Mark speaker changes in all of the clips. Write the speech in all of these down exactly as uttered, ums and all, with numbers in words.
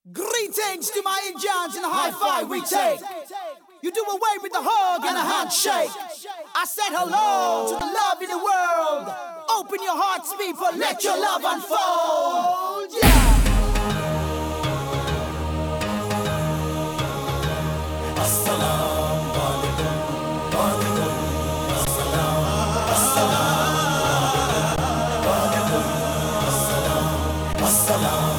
Speaker 1: Greetings to my Indians in the high five we take. You do away with the hug and a handshake. I said hello to the love in the world. Open your hearts, people, let your love unfold. Yeah. Assalamu alaikum, alaikum, assalam, assalam, alaikum, assalam, assalam.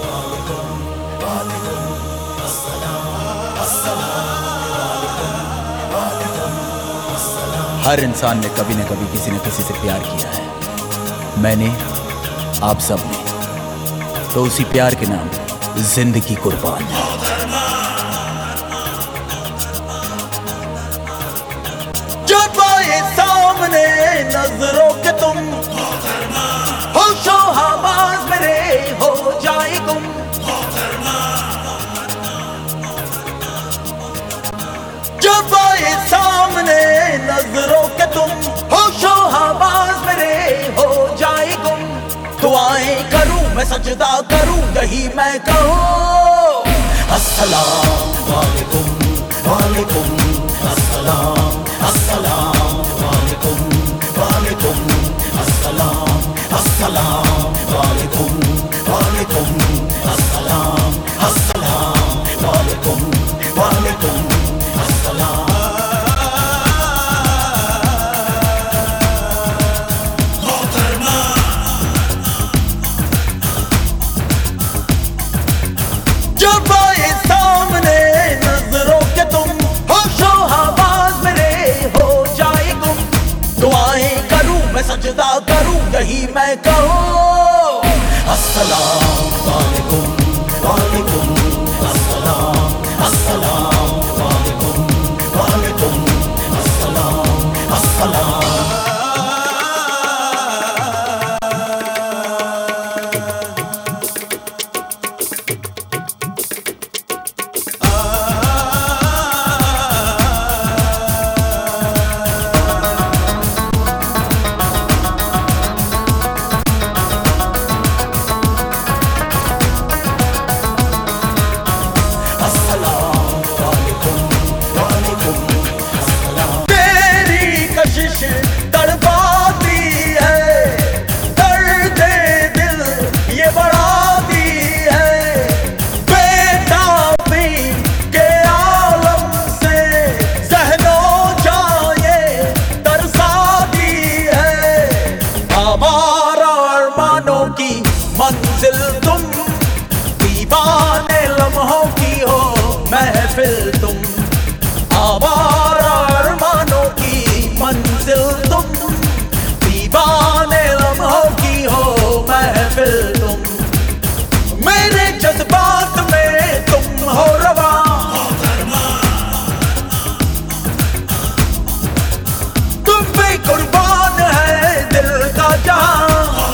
Speaker 2: हर इंसान ने कभी न कभी किसी न किसी से प्यार किया है। मैंने, आप सब ने, तो उसी प्यार के नाम जिंदगी कुर्बान।
Speaker 3: जब आए सामने नजरों के तुम, होशो हवास मेरे हो जाए गुम। जब आए सामने नजरों के तुम, होशो हवास मेरे हो जाए गुम। दुआएं करूं मैं सजदा करूं यही मैं कहूं। अस्सलाम वालेकुम वालेकुम अस्सलाम अस्सलाम वालेकुम वालेकुम अस्सलाम अस्सलाम वालेकुम वालेकुम अस्सलाम अस्सलाम वालेकुम वालेकुम अस्सलाम। जब आए सामने नजरों के तुम, होशो हवास मेरे हो जाए गुम। दुआएं करूं मैं सजदा करूं यही मैं कहूं। अस्सलाम वालेकुम वालेकुम अस्सलाम अस्सलाम वालेकुम वालेकुम अस्सलाम अस्सलाम। तड़पाती है दर्द दिल ये बढ़ाती है। बेताबी के आलम से ज़हनो जाए तरसाती है। हमारा अरमानों की मंजिल तुम, दीवाने लम्हों की हो महफिल तुम। हमारा अरमानों की मंजिल तुम, दीवाने लम्हों की हो महफिल तुम। मेरे जज्बात में तुम हो रवा, तुम पे कुर्बान है दिल का जहां।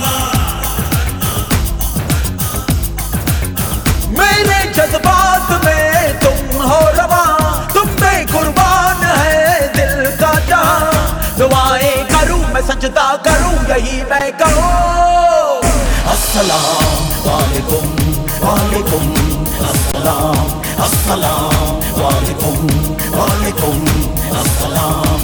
Speaker 3: मेरे जज्बात में तुम हो रवा, तुम पे कुर्बान है दिल का जहां। दुआएं करूं मैं सजदा करूं यही मैं कहूं। अस्सलाम वालेकुम वालेकुम अस्सलाम अस्सलाम वालेकुम वालेकुम अस्सलाम।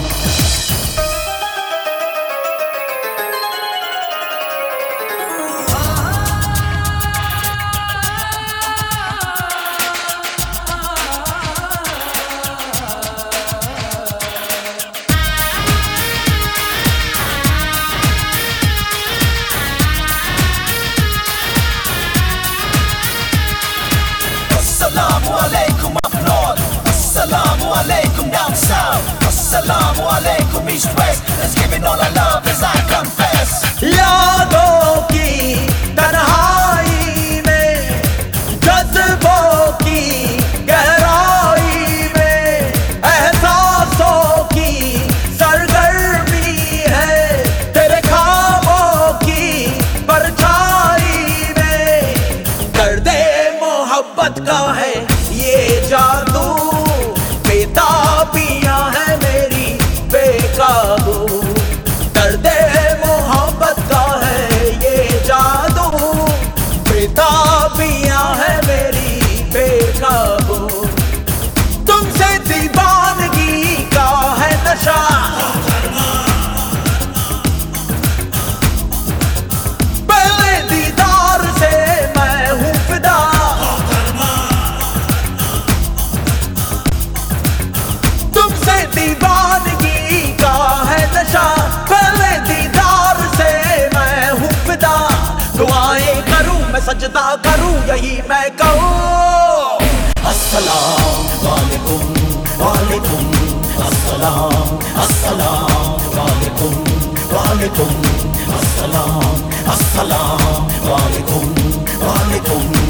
Speaker 1: Assalamu alaikum up north, Assalamu alaikum down south, Assalamu alaikum east west. Let's give it all our love as I confess.
Speaker 3: यादों की तन्हाई में, जज्बों की गहराई में, एहसासों की सरगर्मी है। तेरे ख्वाबों की परछाई में, दर्दे मोहब्बत का है ये जादू। बेताबियां है मेरी बेकाबू, दर्दे मोहब्बत का है ये जादू। बेताबियां है मेरी नहीं मैं कहूँ। अस्सलाम वालेकुम वालेकुम अस्सलाम अस्सलाम वालेकुम वालेकुम अस्सलाम अस्सलाम वालेकुम वालेकुम।